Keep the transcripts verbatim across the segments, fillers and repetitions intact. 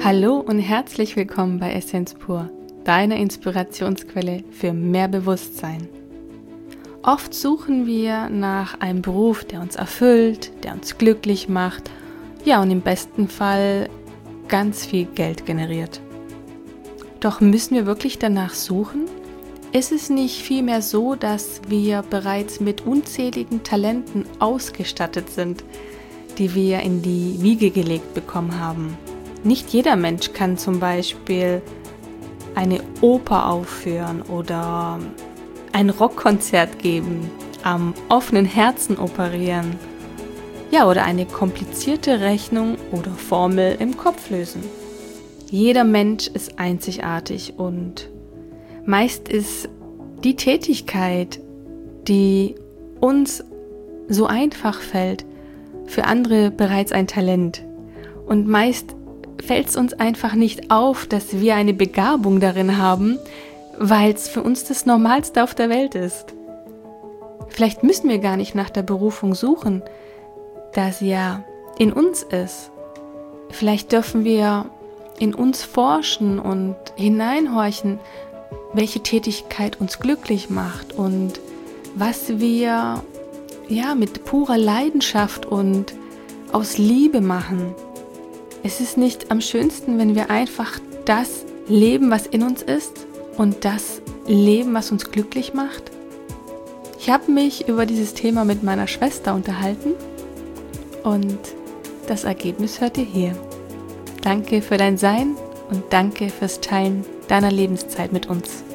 Hallo und herzlich willkommen bei Essenz pur, deiner Inspirationsquelle für mehr Bewusstsein. Oft suchen wir nach einem Beruf, der uns erfüllt, der uns glücklich macht, ja und im besten Fall ganz viel Geld generiert. Doch müssen wir wirklich danach suchen? Ist es nicht vielmehr so, dass wir bereits mit unzähligen Talenten ausgestattet sind, die wir in die Wiege gelegt bekommen haben? Nicht jeder Mensch kann zum Beispiel eine Oper aufführen oder ein Rockkonzert geben, am offenen Herzen operieren, ja, oder eine komplizierte Rechnung oder Formel im Kopf lösen. Jeder Mensch ist einzigartig und meist ist die Tätigkeit, die uns so einfach fällt, für andere bereits ein Talent. Und meist fällt es uns einfach nicht auf, dass wir eine Begabung darin haben, weil es für uns das Normalste auf der Welt ist. Vielleicht müssen wir gar nicht nach der Berufung suchen, da sie ja in uns ist. Vielleicht dürfen wir in uns forschen und hineinhorchen, welche Tätigkeit uns glücklich macht und was wir ja mit purer Leidenschaft und aus Liebe machen. Es ist nicht am schönsten, wenn wir einfach das leben, was in uns ist und das leben, was uns glücklich macht? Ich habe mich über dieses Thema mit meiner Schwester unterhalten und das Ergebnis hört ihr hier. Danke für dein Sein und danke fürs Teilen deiner Lebenszeit mit uns.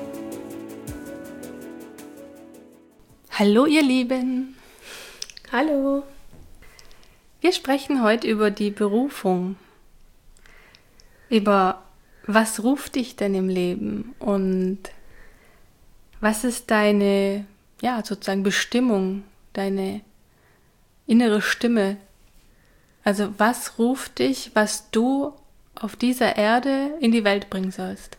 Hallo ihr Lieben! Hallo! Wir sprechen heute über die Berufung. Über was ruft dich denn im Leben und was ist deine, ja, sozusagen Bestimmung, deine innere Stimme? Also was ruft dich, was du auf dieser Erde in die Welt bringen sollst?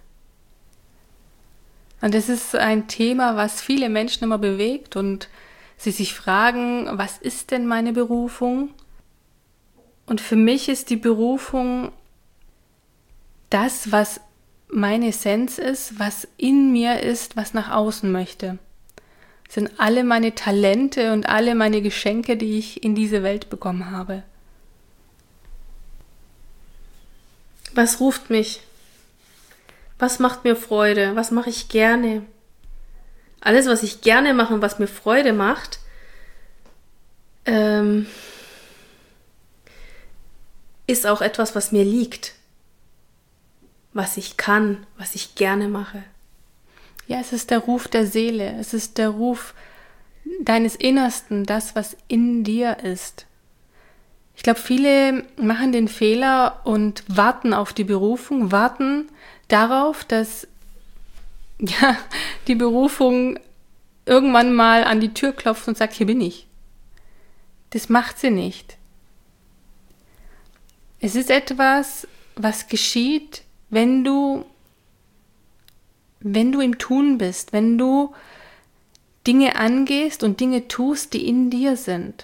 Und das ist ein Thema, was viele Menschen immer bewegt und sie sich fragen, was ist denn meine Berufung? Und für mich ist die Berufung das, was meine Essenz ist, was in mir ist, was nach außen möchte. Das sind alle meine Talente und alle meine Geschenke, die ich in diese Welt bekommen habe. Was ruft mich? Was macht mir Freude? Was mache ich gerne? Alles, was ich gerne mache und was mir Freude macht, ähm, ist auch etwas, was mir liegt. Was ich kann, was ich gerne mache. Ja, es ist der Ruf der Seele, es ist der Ruf deines Innersten, das, was in dir ist. Ich glaube, viele machen den Fehler und warten auf die Berufung, warten darauf, dass ja, die Berufung irgendwann mal an die Tür klopft und sagt, hier bin ich. Das macht sie nicht. Es ist etwas, was geschieht, wenn du, wenn du im Tun bist, wenn du Dinge angehst und Dinge tust, die in dir sind.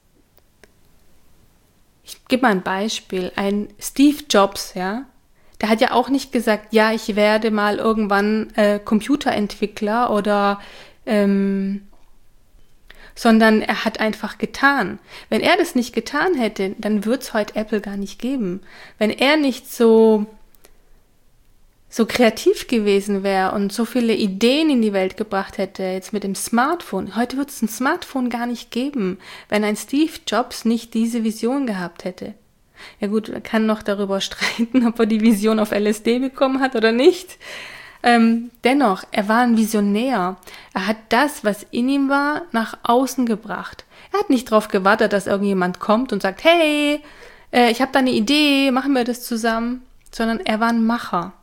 Ich gebe mal ein Beispiel. Ein Steve Jobs, ja, der hat ja auch nicht gesagt, ja, ich werde mal irgendwann äh, Computerentwickler oder ähm, sondern er hat einfach getan. Wenn er das nicht getan hätte, dann würde es heute Apple gar nicht geben. Wenn er nicht so so kreativ gewesen wäre und so viele Ideen in die Welt gebracht hätte, jetzt mit dem Smartphone. Heute wird es ein Smartphone gar nicht geben, wenn ein Steve Jobs nicht diese Vision gehabt hätte. Ja gut, man kann noch darüber streiten, ob er die Vision auf L S D bekommen hat oder nicht. Ähm, dennoch, er war ein Visionär. Er hat das, was in ihm war, nach außen gebracht. Er hat nicht darauf gewartet, dass irgendjemand kommt und sagt, hey, äh, ich habe da eine Idee, machen wir das zusammen, sondern er war ein Macher.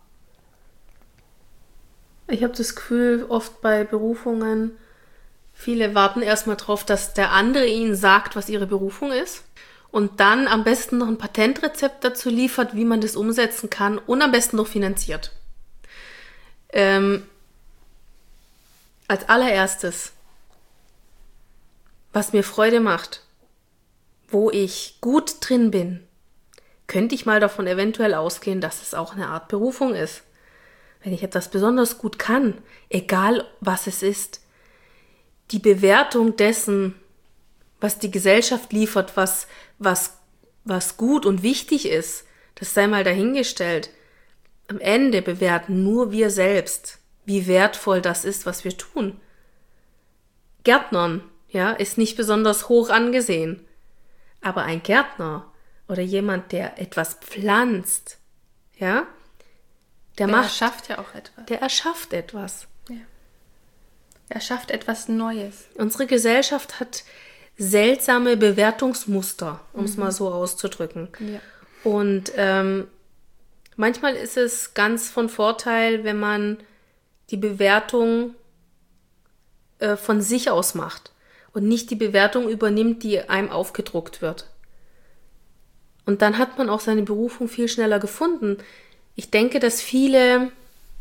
Ich habe das Gefühl, oft bei Berufungen, viele warten erstmal drauf, dass der andere ihnen sagt, was ihre Berufung ist und dann am besten noch ein Patentrezept dazu liefert, wie man das umsetzen kann und am besten noch finanziert. Ähm, als allererstes, was mir Freude macht, wo ich gut drin bin, könnte ich mal davon eventuell ausgehen, dass es auch eine Art Berufung ist. Wenn ich etwas besonders gut kann, egal was es ist, die Bewertung dessen, was die Gesellschaft liefert, was, was, was gut und wichtig ist, das sei mal dahingestellt. Am Ende bewerten nur wir selbst, wie wertvoll das ist, was wir tun. Gärtnern, ja, ist nicht besonders hoch angesehen. Aber ein Gärtner oder jemand, der etwas pflanzt, ja, der, der macht, erschafft ja auch etwas. Der erschafft etwas. Ja. Er schafft etwas Neues. Unsere Gesellschaft hat seltsame Bewertungsmuster, um es mhm. mal so auszudrücken. Ja. Und ähm, manchmal ist es ganz von Vorteil, wenn man die Bewertung äh, von sich aus macht und nicht die Bewertung übernimmt, die einem aufgedruckt wird. Und dann hat man auch seine Berufung viel schneller gefunden. Ich denke, dass viele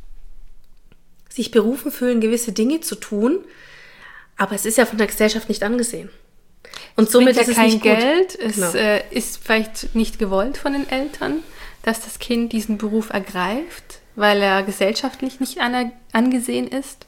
sich berufen fühlen, gewisse Dinge zu tun, aber es ist ja von der Gesellschaft nicht angesehen. Und somit ja ist es kein nicht Geld. Gut. Es Genau. äh, ist vielleicht nicht gewollt von den Eltern, dass das Kind diesen Beruf ergreift, weil er gesellschaftlich nicht aner- angesehen ist.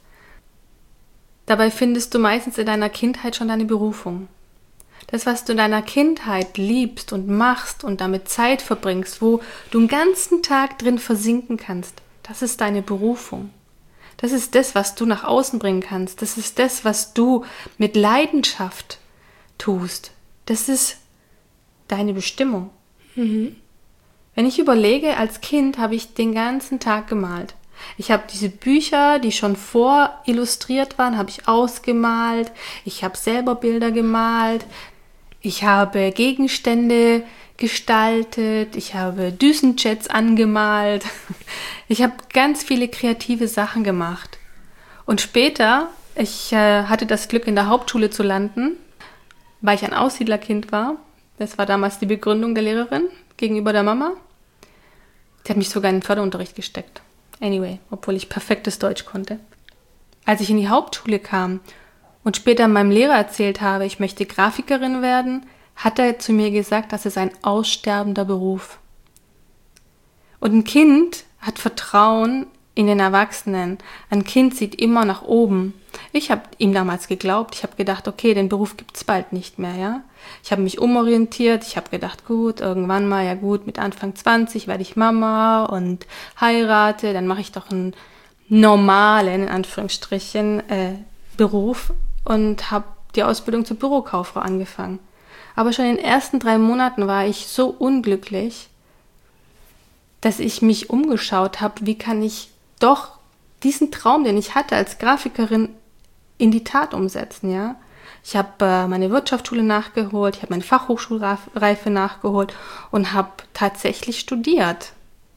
Dabei findest du meistens in deiner Kindheit schon deine Berufung. Das, was du in deiner Kindheit liebst und machst und damit Zeit verbringst, wo du den ganzen Tag drin versinken kannst, das ist deine Berufung. Das ist das, was du nach außen bringen kannst. Das ist das, was du mit Leidenschaft tust. Das ist deine Bestimmung. Mhm. Wenn ich überlege, als Kind habe ich den ganzen Tag gemalt. Ich habe diese Bücher, die schon vorillustriert waren, habe ich ausgemalt. Ich habe selber Bilder gemalt. Ich habe Gegenstände gestaltet. Ich habe Düsenjets angemalt. Ich habe ganz viele kreative Sachen gemacht. Und später, ich äh, hatte das Glück, in der Hauptschule zu landen, weil ich ein Aussiedlerkind war. Das war damals die Begründung der Lehrerin gegenüber der Mama. Die hat mich sogar in den Förderunterricht gesteckt. Anyway, obwohl ich perfektes Deutsch konnte. Als ich in die Hauptschule kam und später meinem Lehrer erzählt habe, ich möchte Grafikerin werden, hat er zu mir gesagt, das ist ein aussterbender Beruf. Und ein Kind hat Vertrauen in den Erwachsenen. Ein Kind sieht immer nach oben. Ich habe ihm damals geglaubt. Ich habe gedacht, okay, den Beruf gibt es bald nicht mehr, ja. Ich habe mich umorientiert. Ich habe gedacht, gut, irgendwann mal, ja gut, mit Anfang zwanzig werde ich Mama und heirate. Dann mache ich doch einen normalen, in Anführungsstrichen, äh, Beruf und habe die Ausbildung zur Bürokauffrau angefangen. Aber schon in den ersten drei Monaten war ich so unglücklich, dass ich mich umgeschaut habe, wie kann ich doch diesen Traum, den ich hatte als Grafikerin, in die Tat umsetzen, ja. Ich habe äh, meine Wirtschaftsschule nachgeholt, ich habe meine Fachhochschulreife nachgeholt und habe tatsächlich studiert.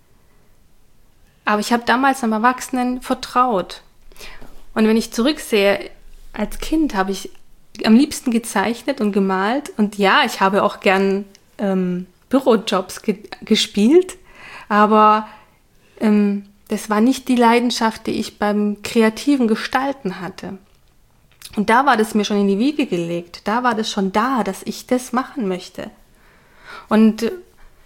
Aber ich habe damals einem Erwachsenen vertraut. Und wenn ich zurücksehe, als Kind habe ich am liebsten gezeichnet und gemalt. Und ja, ich habe auch gern ähm, Bürojobs ge- gespielt, aber ähm, das war nicht die Leidenschaft, die ich beim kreativen Gestalten hatte. Und da war das mir schon in die Wiege gelegt. Da war das schon da, dass ich das machen möchte. Und äh,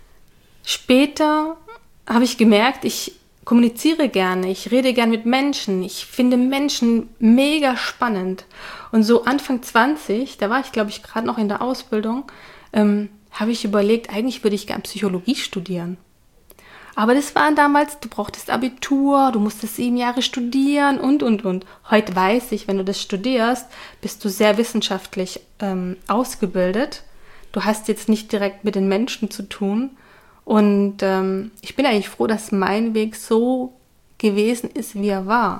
später habe ich gemerkt, ich kommuniziere gerne, ich rede gern mit Menschen. Ich finde Menschen mega spannend. Und so Anfang zwanzig, da war ich, glaube ich, gerade noch in der Ausbildung, ähm, habe ich überlegt, eigentlich würde ich gern Psychologie studieren. Aber das war damals, du brauchtest Abitur, du musstest sieben Jahre studieren und, und, und. Heute weiß ich, wenn du das studierst, bist du sehr wissenschaftlich ähm, ausgebildet. Du hast jetzt nicht direkt mit den Menschen zu tun. Und ähm, ich bin eigentlich froh, dass mein Weg so gewesen ist, wie er war.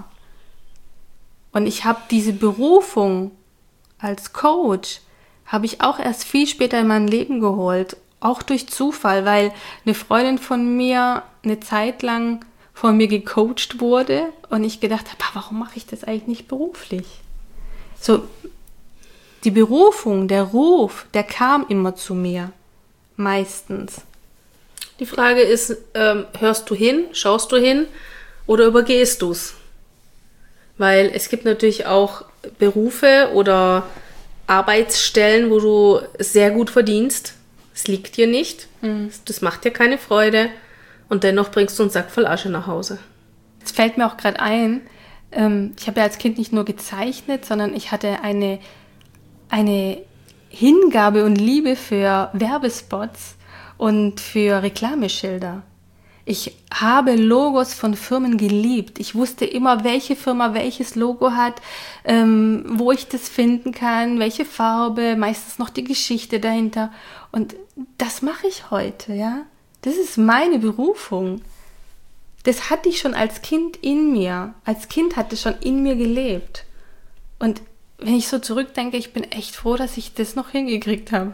Und ich habe diese Berufung als Coach, habe ich auch erst viel später in mein Leben geholt. Auch durch Zufall, weil eine Freundin von mir eine Zeit lang von mir gecoacht wurde und ich gedacht habe, warum mache ich das eigentlich nicht beruflich? So, die Berufung, der Ruf, der kam immer zu mir, meistens. Die Frage ist, ähm, hörst du hin, schaust du hin oder übergehst du es? Weil es gibt natürlich auch Berufe oder Arbeitsstellen, wo du sehr gut verdienst, Es liegt dir nicht, Mhm. das macht dir keine Freude und dennoch bringst du einen Sack voll Asche nach Hause. Es fällt mir auch gerade ein, ähm, ich habe ja als Kind nicht nur gezeichnet, sondern ich hatte eine, eine Hingabe und Liebe für Werbespots und für Reklameschilder. Ich habe Logos von Firmen geliebt. Ich wusste immer, welche Firma welches Logo hat, ähm, wo ich das finden kann, welche Farbe, meistens noch die Geschichte dahinter. Und das mache ich heute, ja. Das ist meine Berufung. Das hatte ich schon als Kind in mir. Als Kind hat es schon in mir gelebt. Und wenn ich so zurückdenke, ich bin echt froh, dass ich das noch hingekriegt habe.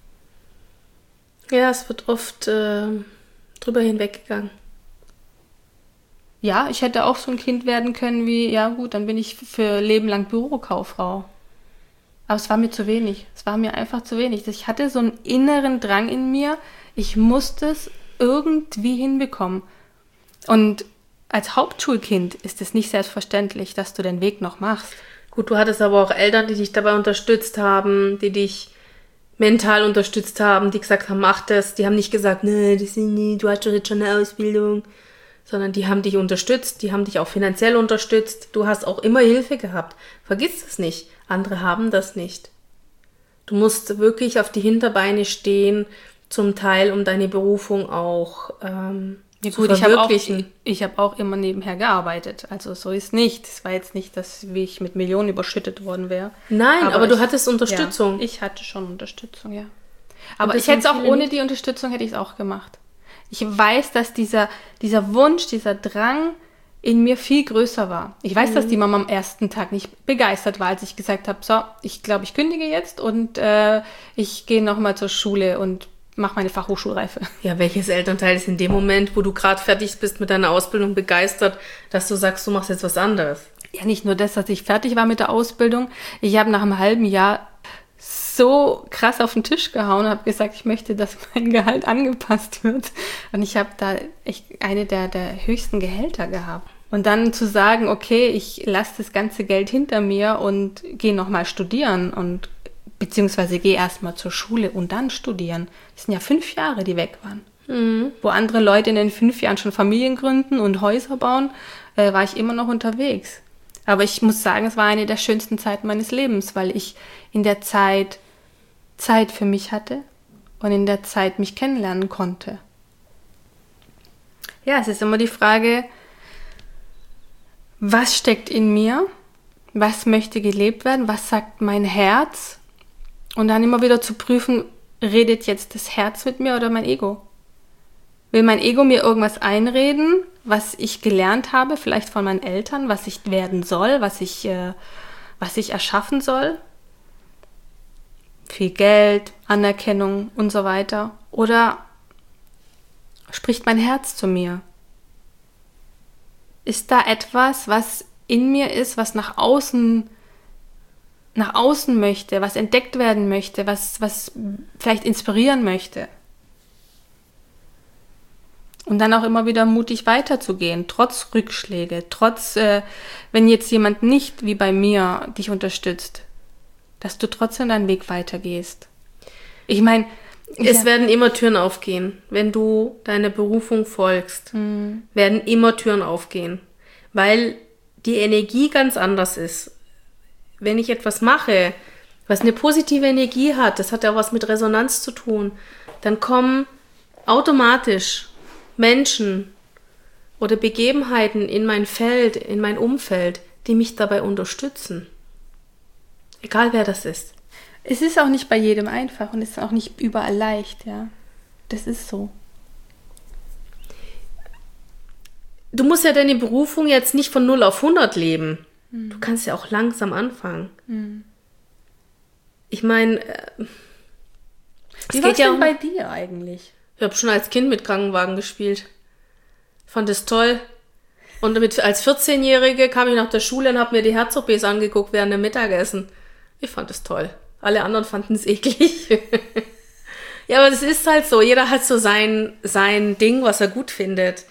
Ja, es wird oft äh, drüber hinweggegangen. Ja, ich hätte auch so ein Kind werden können wie, ja gut, dann bin ich für Leben lang Bürokauffrau. Aber es war mir zu wenig. Es war mir einfach zu wenig. Ich hatte so einen inneren Drang in mir, ich musste es irgendwie hinbekommen. Und als Hauptschulkind ist es nicht selbstverständlich, dass du den Weg noch machst. Gut, du hattest aber auch Eltern, die dich dabei unterstützt haben, die dich mental unterstützt haben, die gesagt haben, mach das. Die haben nicht gesagt, nee, das ist nie, du hast doch jetzt schon eine Ausbildung. Sondern die haben dich unterstützt, die haben dich auch finanziell unterstützt. Du hast auch immer Hilfe gehabt. Vergiss das nicht. Andere haben das nicht. Du musst wirklich auf die Hinterbeine stehen, zum Teil, um deine Berufung auch ähm, Ja zu gut, ich habe auch, verwirklichen. ich hab auch immer nebenher gearbeitet. Also so ist nicht. Es war jetzt nicht, dass wie ich mit Millionen überschüttet worden wäre. Nein, aber, du ich- hattest Unterstützung. Ja, ich hatte schon Unterstützung, ja. Aber das ich hätte es haben auch viele ohne nicht. die Unterstützung hätte ich es auch gemacht. Ich weiß, dass dieser, dieser Wunsch, dieser Drang in mir viel größer war. Ich weiß, dass die Mama am ersten Tag nicht begeistert war, als ich gesagt habe, so, ich glaube, ich kündige jetzt und äh, ich gehe nochmal zur Schule und mache meine Fachhochschulreife. Ja, welches Elternteil ist in dem Moment, wo du gerade fertig bist mit deiner Ausbildung, begeistert, dass du sagst, du machst jetzt was anderes? Ja, nicht nur das, dass ich fertig war mit der Ausbildung. Ich habe nach einem halben Jahr so krass auf den Tisch gehauen und habe gesagt, ich möchte, dass mein Gehalt angepasst wird. Und ich habe da echt eine der, der höchsten Gehälter gehabt. Und dann zu sagen, okay, ich lasse das ganze Geld hinter mir und gehe nochmal studieren und beziehungsweise gehe erstmal zur Schule und dann studieren. Das sind ja fünf Jahre, die weg waren. Mhm. Wo andere Leute in den fünf Jahren schon Familien gründen und Häuser bauen, äh, war ich immer noch unterwegs. Aber ich muss sagen, es war eine der schönsten Zeiten meines Lebens, weil ich in der Zeit Zeit für mich hatte und in der Zeit mich kennenlernen konnte. Ja, es ist immer die Frage, was steckt in mir? Was möchte gelebt werden? Was sagt mein Herz? Und dann immer wieder zu prüfen, redet jetzt das Herz mit mir oder mein Ego? Will mein Ego mir irgendwas einreden, was ich gelernt habe, vielleicht von meinen Eltern, was ich werden soll, was ich, äh, was ich erschaffen soll? Viel Geld, Anerkennung und so weiter. Oder spricht mein Herz zu mir? Ist da etwas, was in mir ist, was nach außen, nach außen möchte, was entdeckt werden möchte, was, was vielleicht inspirieren möchte? Und dann auch immer wieder mutig weiterzugehen, trotz Rückschläge, trotz, äh, wenn jetzt jemand nicht wie bei mir dich unterstützt, dass du trotzdem deinen Weg weitergehst. Ich meine, Es ja, werden immer Türen aufgehen. Wenn du deiner Berufung folgst, Mhm. werden immer Türen aufgehen. Weil die Energie ganz anders ist. Wenn ich etwas mache, was eine positive Energie hat, das hat ja auch was mit Resonanz zu tun, dann kommen automatisch Menschen oder Begebenheiten in mein Feld, in mein Umfeld, die mich dabei unterstützen. Egal wer das ist. es ist auch nicht bei jedem einfach und es ist auch nicht überall leicht, ja. Das ist so. Du musst ja deine Berufung jetzt nicht von null auf hundert leben. Du kannst ja auch langsam anfangen. Ich meine, äh, Wie es war geht ja denn um, bei dir eigentlich? ich habe schon als Kind mit Krankenwagen gespielt. Fand es toll. Und mit, als vierzehnjährige kam ich nach der Schule und habe mir die Herz-O Ps angeguckt während dem Mittagessen. Ich fand es toll. Alle anderen fanden es eklig. Ja, aber das ist halt so. Jeder hat so sein, sein Ding, was er gut findet.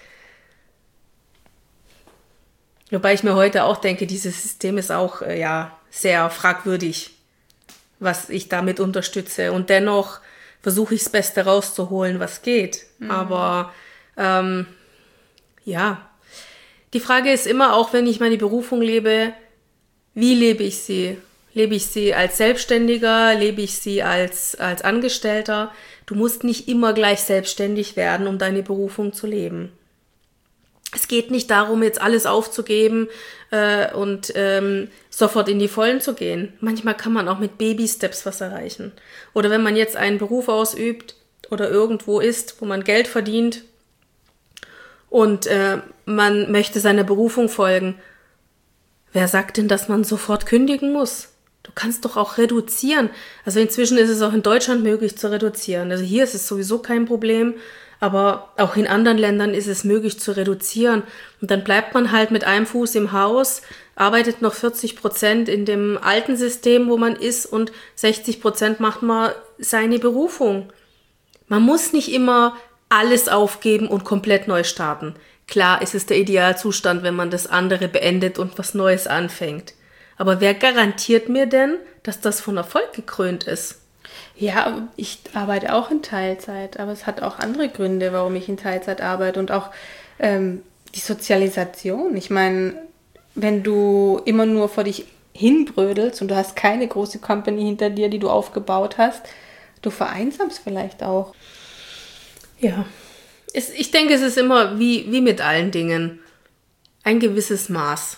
Wobei ich mir heute auch denke, dieses System ist auch äh, ja, sehr fragwürdig, was ich damit unterstütze. Und dennoch versuche ich das Beste rauszuholen, was geht. Mhm. Aber ähm, ja, die Frage ist immer auch, wenn ich meine Berufung lebe, wie lebe ich sie? Lebe ich sie als Selbstständiger? Lebe ich sie als, als Angestellter? Du musst nicht immer gleich selbstständig werden, um deine Berufung zu leben. Es geht nicht darum, jetzt alles aufzugeben äh, und ähm, sofort in die Vollen zu gehen. Manchmal kann man auch mit Baby-Steps was erreichen. Oder wenn man jetzt einen Beruf ausübt oder irgendwo ist, wo man Geld verdient und äh, man möchte seiner Berufung folgen, wer sagt denn, dass man sofort kündigen muss? Du kannst doch auch reduzieren. Also inzwischen ist es auch in Deutschland möglich zu reduzieren. Also hier ist es sowieso kein Problem. Aber auch in anderen Ländern ist es möglich zu reduzieren. Und dann bleibt man halt mit einem Fuß im Haus, arbeitet noch vierzig Prozent in dem alten System, wo man ist, und sechzig Prozent macht man seine Berufung. Man muss nicht immer alles aufgeben und komplett neu starten. Klar, es ist der Idealzustand, wenn man das andere beendet und was Neues anfängt. Aber wer garantiert mir denn, dass das von Erfolg gekrönt ist? Ja, ich arbeite auch in Teilzeit, aber es hat auch andere Gründe, warum ich in Teilzeit arbeite, und auch ähm, die Sozialisation. Ich meine, wenn du immer nur vor dich hinbrödelst und du hast keine große Company hinter dir, die du aufgebaut hast, du vereinsamst vielleicht auch. Ja, es, ich denke, es ist immer wie, wie mit allen Dingen ein gewisses Maß.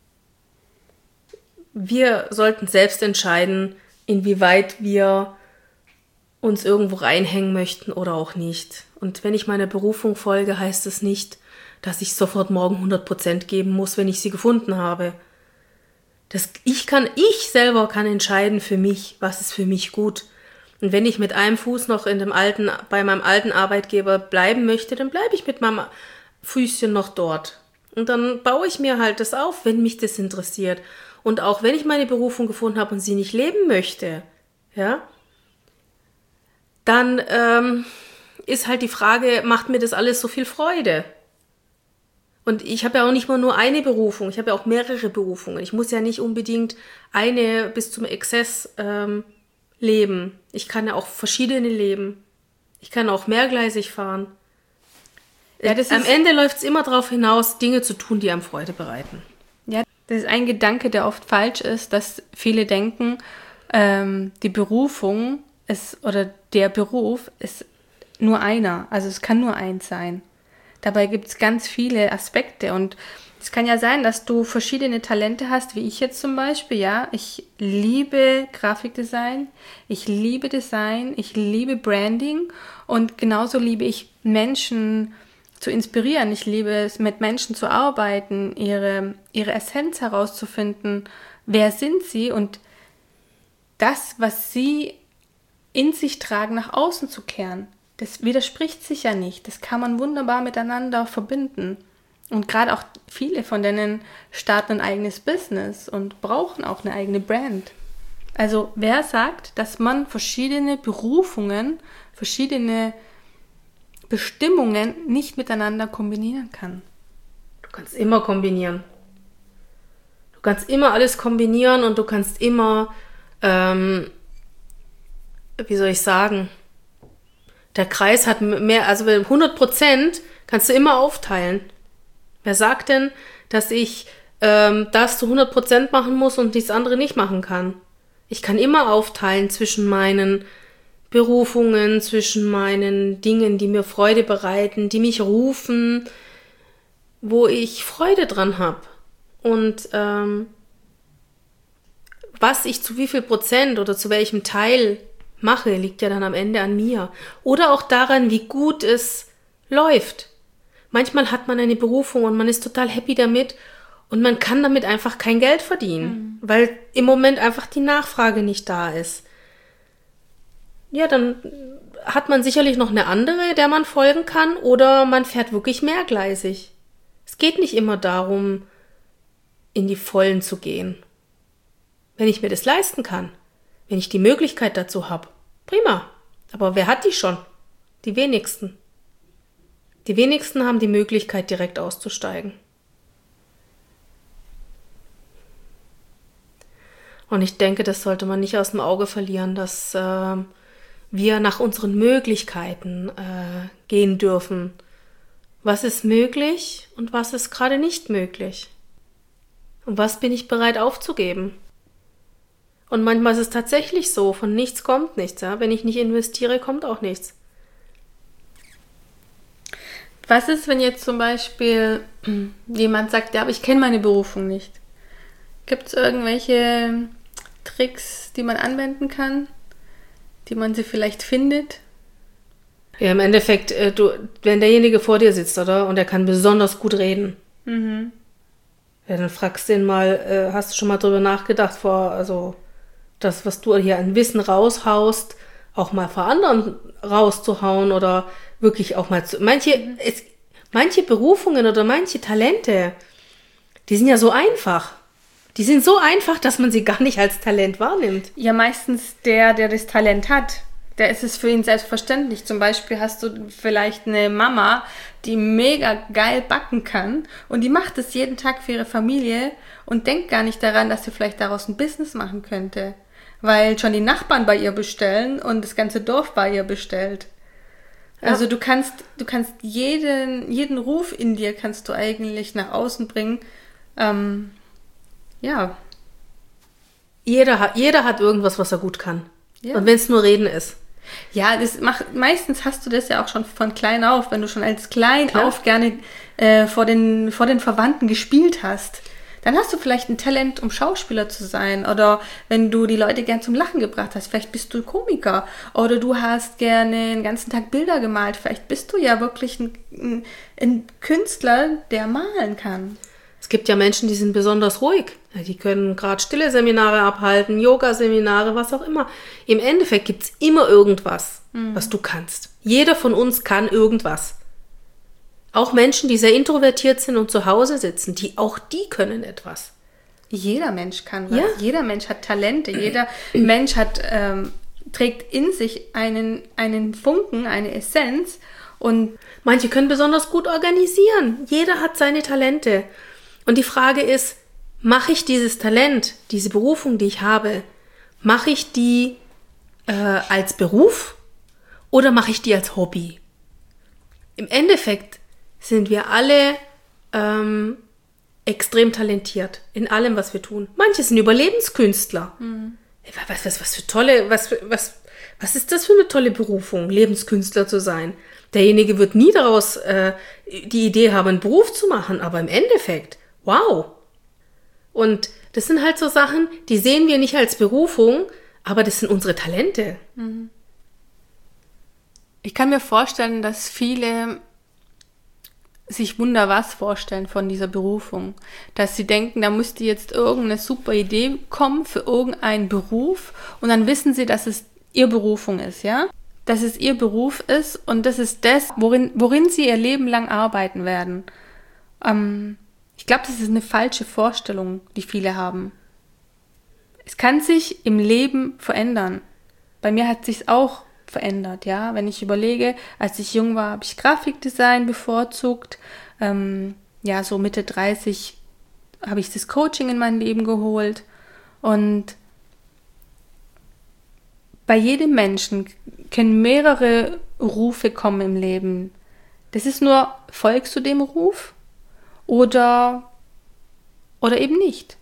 Wir sollten selbst entscheiden, inwieweit wir uns irgendwo reinhängen möchten oder auch nicht. Und wenn ich meiner Berufung folge, heißt es nicht, dass ich sofort morgen hundert Prozent geben muss, wenn ich sie gefunden habe. Das, ich kann, ich selber kann entscheiden für mich, was ist für mich gut. Und wenn ich mit einem Fuß noch in dem alten, bei meinem alten Arbeitgeber bleiben möchte, dann bleibe ich mit meinem Füßchen noch dort. Und dann baue ich mir halt das auf, wenn mich das interessiert. Und auch wenn ich meine Berufung gefunden habe und sie nicht leben möchte, ja, dann ähm, ist halt die Frage, macht mir das alles so viel Freude? Und ich habe ja auch nicht mal nur eine Berufung, ich habe ja auch mehrere Berufungen. Ich muss ja nicht unbedingt eine bis zum Exzess ähm, leben. Ich kann ja auch verschiedene leben. Ich kann auch mehrgleisig fahren. Ja, das Am ist, Ende läuft es immer darauf hinaus, Dinge zu tun, die einem Freude bereiten. Ja, das ist ein Gedanke, der oft falsch ist, dass viele denken, ähm, die Berufung ist, oder der Beruf ist nur einer. Also es kann nur eins sein. Dabei gibt es ganz viele Aspekte, und es kann ja sein, dass du verschiedene Talente hast, wie ich jetzt zum Beispiel. Ja, ich liebe Grafikdesign, ich liebe Design, ich liebe Branding, und genauso liebe ich Menschen zu inspirieren. Ich liebe es, mit Menschen zu arbeiten, ihre, ihre Essenz herauszufinden. Wer sind sie, und das, was sie in sich tragen, nach außen zu kehren. Das widerspricht sich ja nicht. Das kann man wunderbar miteinander verbinden. Und gerade auch viele von denen starten ein eigenes Business und brauchen auch eine eigene Brand. Also wer sagt, dass man verschiedene Berufungen, verschiedene Bestimmungen nicht miteinander kombinieren kann? Du kannst immer kombinieren. Du kannst immer alles kombinieren, und du kannst immer ähm, wie soll ich sagen, der Kreis hat mehr, also hundert Prozent kannst du immer aufteilen. Wer sagt denn, dass ich ähm, das zu hundert Prozent machen muss und nichts andere nicht machen kann? Ich kann immer aufteilen zwischen meinen Berufungen, zwischen meinen Dingen, die mir Freude bereiten, die mich rufen, wo ich Freude dran habe. Und ähm, was ich zu wie viel Prozent oder zu welchem Teil mache, liegt ja dann am Ende an mir. Oder auch daran, wie gut es läuft. Manchmal hat man eine Berufung und man ist total happy damit und man kann damit einfach kein Geld verdienen, mhm. weil im Moment einfach die Nachfrage nicht da ist. Ja, dann hat man sicherlich noch eine andere, der man folgen kann, oder man fährt wirklich mehrgleisig. Es geht nicht immer darum, in die Vollen zu gehen. Wenn ich mir das leisten kann, wenn ich die Möglichkeit dazu habe, prima. Aber wer hat die schon? Die wenigsten. Die wenigsten haben die Möglichkeit, direkt auszusteigen. Und ich denke, das sollte man nicht aus dem Auge verlieren, dass äh, wir nach unseren Möglichkeiten äh, gehen dürfen. Was ist möglich und was ist gerade nicht möglich? Und was bin ich bereit aufzugeben? Und manchmal ist es tatsächlich so, von nichts kommt nichts. Ja? Wenn ich nicht investiere, kommt auch nichts. Was ist, wenn jetzt zum Beispiel jemand sagt, ja, aber ich kenne meine Berufung nicht? Gibt es irgendwelche Tricks, die man anwenden kann, die man sie vielleicht findet? Ja, im Endeffekt, äh, du, wenn derjenige vor dir sitzt, oder? Und er kann besonders gut reden. Mhm. Ja, dann fragst du ihn mal, äh, hast du schon mal drüber nachgedacht, vor, also das, was du hier an Wissen raushaust, auch mal vor anderen rauszuhauen oder wirklich auch mal zu. Manche, mhm. es, manche Berufungen oder manche Talente, die sind ja so einfach. Die sind so einfach, dass man sie gar nicht als Talent wahrnimmt. Ja, meistens der, der das Talent hat, der ist es für ihn selbstverständlich. Zum Beispiel hast du vielleicht eine Mama, die mega geil backen kann und die macht es jeden Tag für ihre Familie und denkt gar nicht daran, dass sie vielleicht daraus ein Business machen könnte, weil schon die Nachbarn bei ihr bestellen und das ganze Dorf bei ihr bestellt. Ja. Also du kannst, du kannst jeden, jeden Ruf in dir kannst du eigentlich nach außen bringen. Ähm, ja. Jeder hat, jeder hat irgendwas, was er gut kann. Ja. Und wenn es nur Reden ist. Ja, das macht, meistens hast du das ja auch schon von klein auf, wenn du schon als klein Klar. auf gerne äh, vor den, vor den Verwandten gespielt hast. Dann hast du vielleicht ein Talent, um Schauspieler zu sein. Oder wenn du die Leute gern zum Lachen gebracht hast, vielleicht bist du Komiker. Oder du hast gerne den ganzen Tag Bilder gemalt. Vielleicht bist du ja wirklich ein, ein, ein Künstler, der malen kann. Es gibt ja Menschen, die sind besonders ruhig. Die können gerade stille Seminare abhalten, Yoga-Seminare, was auch immer. Im Endeffekt gibt es immer irgendwas, mhm. was du kannst. Jeder von uns kann irgendwas. Auch Menschen, die sehr introvertiert sind und zu Hause sitzen, die auch die können etwas. Jeder Mensch kann was. Ja. Jeder Mensch hat Talente. Jeder Mensch hat, ähm, trägt in sich einen, einen Funken, eine Essenz. Und manche können besonders gut organisieren. Jeder hat seine Talente. Und die Frage ist, mache ich dieses Talent, diese Berufung, die ich habe, mache ich die äh, als Beruf oder mache ich die als Hobby? Im Endeffekt sind wir alle ähm, extrem talentiert in allem, was wir tun. Manche sind Überlebenskünstler. Mhm. Was, was, was für tolle, was, was, was ist das für eine tolle Berufung, Lebenskünstler zu sein? Derjenige wird nie daraus äh, die Idee haben, einen Beruf zu machen, aber im Endeffekt, wow. Und das sind halt so Sachen, die sehen wir nicht als Berufung, aber das sind unsere Talente. Mhm. Ich kann mir vorstellen, dass viele sich wunder was vorstellen von dieser Berufung. Dass sie denken, da müsste jetzt irgendeine super Idee kommen für irgendeinen Beruf und dann wissen sie, dass es ihr Berufung ist, ja? Dass es ihr Beruf ist und das ist das, worin, worin sie ihr Leben lang arbeiten werden. Ähm, ich glaube, das ist eine falsche Vorstellung, die viele haben. Es kann sich im Leben verändern. Bei mir hat sich's auch verändert, ja. Wenn ich überlege, als ich jung war, habe ich Grafikdesign bevorzugt. Ähm, ja, so Mitte dreißig habe ich das Coaching in mein Leben geholt. Und bei jedem Menschen können mehrere Rufe kommen im Leben. Das ist nur, folgst du dem Ruf oder, oder eben nicht.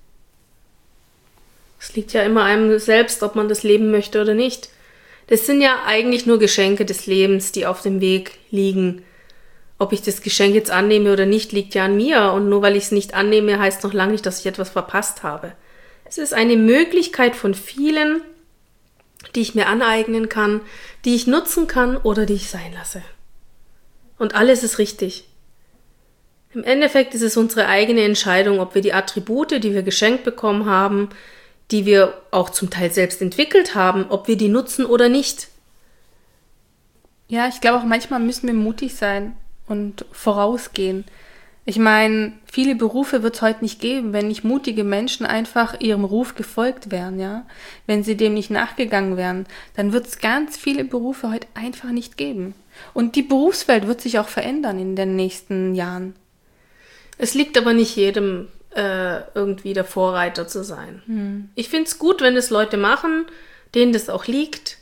Es liegt ja immer einem selbst, ob man das leben möchte oder nicht. Das sind ja eigentlich nur Geschenke des Lebens, die auf dem Weg liegen. Ob ich das Geschenk jetzt annehme oder nicht, liegt ja an mir. Und nur weil ich es nicht annehme, heißt noch lange nicht, dass ich etwas verpasst habe. Es ist eine Möglichkeit von vielen, die ich mir aneignen kann, die ich nutzen kann oder die ich sein lasse. Und alles ist richtig. Im Endeffekt ist es unsere eigene Entscheidung, ob wir die Attribute, die wir geschenkt bekommen haben, die wir auch zum Teil selbst entwickelt haben, ob wir die nutzen oder nicht. Ja, ich glaube auch manchmal müssen wir mutig sein und vorausgehen. Ich meine, viele Berufe wird es heute nicht geben, wenn nicht mutige Menschen einfach ihrem Ruf gefolgt wären, ja. Wenn sie dem nicht nachgegangen wären, dann wird es ganz viele Berufe heute einfach nicht geben. Und die Berufswelt wird sich auch verändern in den nächsten Jahren. Es liegt aber nicht jedem äh, irgendwie der Vorreiter zu sein. Hm. Ich finde es gut, wenn es Leute machen, denen das auch liegt,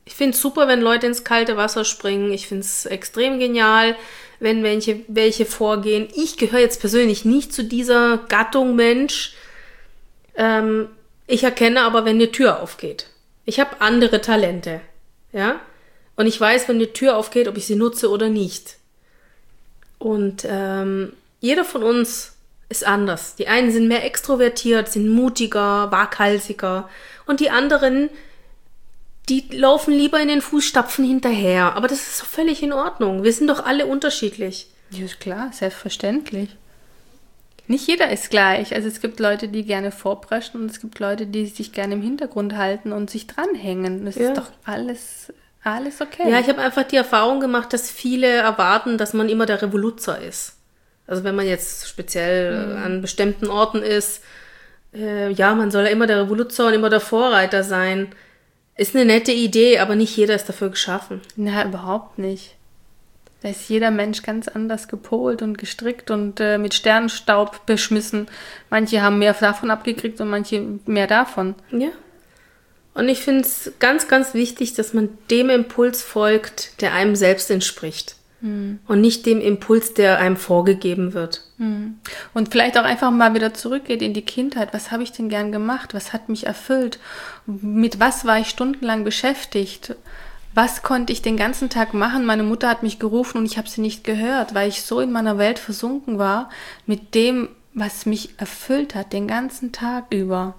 Ich finde es super, wenn Leute ins kalte Wasser springen. Ich finde es extrem genial, wenn welche, welche vorgehen. Ich gehöre jetzt persönlich nicht zu dieser Gattung Mensch. Ähm, ich erkenne aber, wenn eine Tür aufgeht. Ich habe andere Talente. Ja? Und ich weiß, wenn eine Tür aufgeht, ob ich sie nutze oder nicht. Und ähm, jeder von uns ist anders. Die einen sind mehr extrovertiert, sind mutiger, waghalsiger. Und die anderen, die laufen lieber in den Fußstapfen hinterher. Aber das ist doch völlig in Ordnung. Wir sind doch alle unterschiedlich. Ja, ist klar, selbstverständlich. Nicht jeder ist gleich. Also es gibt Leute, die gerne vorpreschen und es gibt Leute, die sich gerne im Hintergrund halten und sich dranhängen. Das ja. ist doch alles, alles okay. Ja, ich habe einfach die Erfahrung gemacht, dass viele erwarten, dass man immer der Revoluzer ist. Also wenn man jetzt speziell mhm. an bestimmten Orten ist, äh, ja, man soll ja immer der Revoluzer und immer der Vorreiter sein. Ist eine nette Idee, aber nicht jeder ist dafür geschaffen. Na, überhaupt nicht. Da ist jeder Mensch ganz anders gepolt und gestrickt und äh, mit Sternenstaub beschmissen. Manche haben mehr davon abgekriegt und manche mehr davon. Ja. Und ich finde es ganz, ganz wichtig, dass man dem Impuls folgt, der einem selbst entspricht. Hm. Und nicht dem Impuls, der einem vorgegeben wird. Hm. Und vielleicht auch einfach mal wieder zurückgeht in die Kindheit. Was habe ich denn gern gemacht? Was hat mich erfüllt? Mit was war ich stundenlang beschäftigt? Was konnte ich den ganzen Tag machen? Meine Mutter hat mich gerufen und ich habe sie nicht gehört, weil ich so in meiner Welt versunken war mit dem, was mich erfüllt hat, den ganzen Tag über.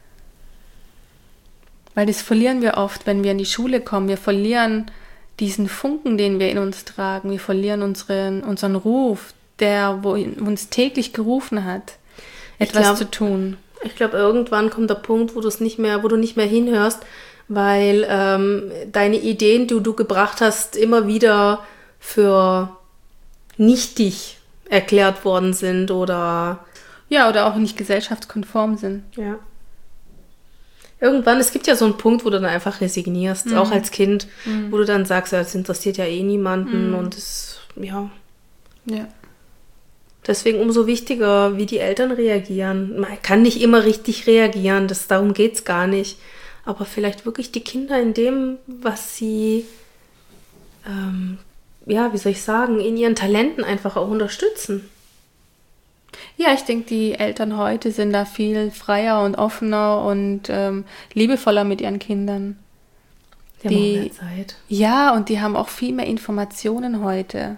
Weil das verlieren wir oft, wenn wir in die Schule kommen. Wir verlieren diesen Funken, den wir in uns tragen. Wir verlieren unseren, unseren Ruf, der wo uns täglich gerufen hat, etwas glaub, zu tun. Ich glaube, irgendwann kommt der Punkt, wo du es nicht mehr, wo du nicht mehr hinhörst, weil ähm, deine Ideen, die du gebracht hast, immer wieder für nichtig erklärt worden sind oder... Ja, oder auch nicht gesellschaftskonform sind. Ja. Irgendwann, es gibt ja so einen Punkt, wo du dann einfach resignierst, mhm. auch als Kind, mhm. wo du dann sagst, ja, das interessiert ja eh niemanden mhm. und es, ja. Ja. Deswegen umso wichtiger, wie die Eltern reagieren. Man kann nicht immer richtig reagieren, das, darum geht's gar nicht. Aber vielleicht wirklich die Kinder in dem, was sie, ähm, ja, wie soll ich sagen, in ihren Talenten einfach auch unterstützen. Ja, ich denke, die Eltern heute sind da viel freier und offener und ähm, liebevoller mit ihren Kindern. Die, die haben auch mehr Zeit. Ja, und die haben auch viel mehr Informationen heute.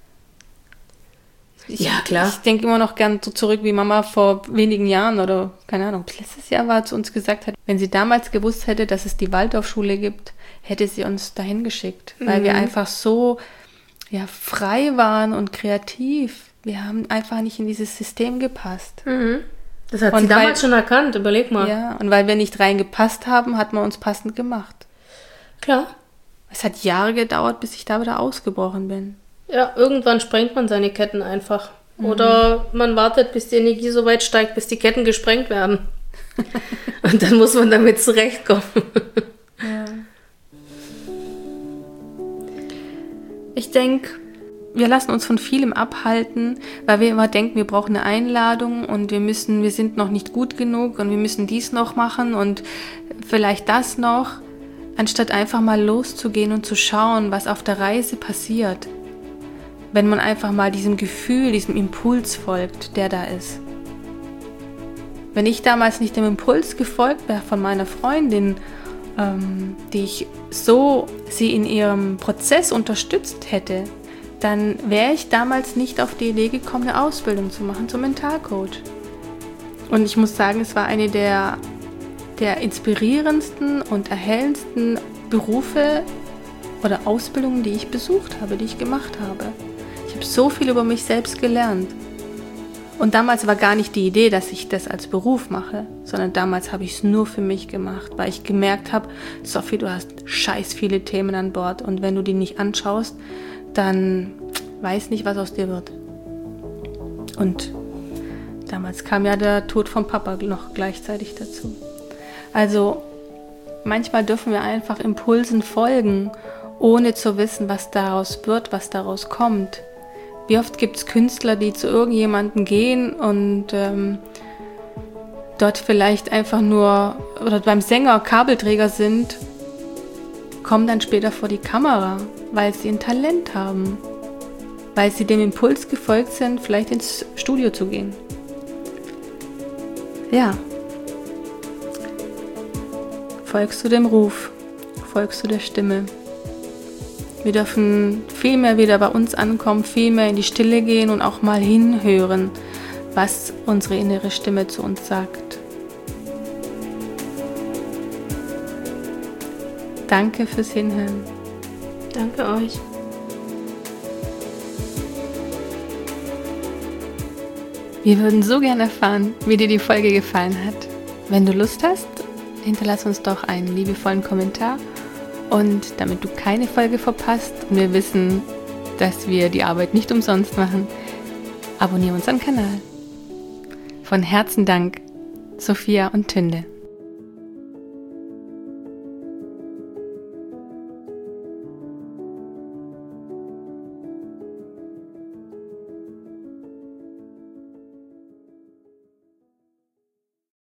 Ich, ja, klar. Ich denke immer noch gern so zurück, wie Mama vor wenigen Jahren oder, keine Ahnung, letztes Jahr war, zu uns gesagt hat, wenn sie damals gewusst hätte, dass es die Waldorfschule gibt, hätte sie uns dahin geschickt. Mhm. Weil wir einfach so ja, frei waren und kreativ. Wir haben einfach nicht in dieses System gepasst. Mhm. Das hat und sie damals weil, schon erkannt, überleg mal. Ja, und weil wir nicht reingepasst haben, hat man uns passend gemacht. Klar. Es hat Jahre gedauert, bis ich da wieder ausgebrochen bin. Ja, irgendwann sprengt man seine Ketten einfach. Mhm. Oder man wartet, bis die Energie so weit steigt, bis die Ketten gesprengt werden. Und dann muss man damit zurechtkommen. Ja. Ich denke, wir lassen uns von vielem abhalten, weil wir immer denken, wir brauchen eine Einladung und wir müssen, wir sind noch nicht gut genug und wir müssen dies noch machen und vielleicht das noch, anstatt einfach mal loszugehen und zu schauen, was auf der Reise passiert. Wenn man einfach mal diesem Gefühl, diesem Impuls folgt, der da ist. Wenn ich damals nicht dem Impuls gefolgt wäre von meiner Freundin, ähm, die ich so sie in ihrem Prozess unterstützt hätte, dann wäre ich damals nicht auf die Idee gekommen, eine Ausbildung zu machen zum Mentalcoach. Und ich muss sagen, es war eine der, der inspirierendsten und erhellendsten Berufe oder Ausbildungen, die ich besucht habe, die ich gemacht habe. Ich habe so viel über mich selbst gelernt. Und damals war gar nicht die Idee, dass ich das als Beruf mache, sondern damals habe ich es nur für mich gemacht, weil ich gemerkt habe, Sophie, du hast scheiß viele Themen an Bord und wenn du die nicht anschaust, dann weiß nicht, was aus dir wird. Und damals kam ja der Tod vom Papa noch gleichzeitig dazu. Also manchmal dürfen wir einfach Impulsen folgen, ohne zu wissen, was daraus wird, was daraus kommt. Wie oft gibt es Künstler, die zu irgendjemandem gehen und ähm, dort vielleicht einfach nur, oder beim Sänger Kabelträger sind kommen dann später vor die Kamera, weil sie ein Talent haben, weil sie dem Impuls gefolgt sind, vielleicht ins Studio zu gehen. Ja, folgst du dem Ruf, folgst du der Stimme. Wir dürfen viel mehr wieder bei uns ankommen, viel mehr in die Stille gehen und auch mal hinhören, was unsere innere Stimme zu uns sagt. Danke fürs Hinhören. Danke euch. Wir würden so gerne erfahren, wie dir die Folge gefallen hat. Wenn du Lust hast, hinterlass uns doch einen liebevollen Kommentar. Und damit du keine Folge verpasst und wir wissen, dass wir die Arbeit nicht umsonst machen, abonniere unseren Kanal. Von Herzen Dank, Sophia und Tünde.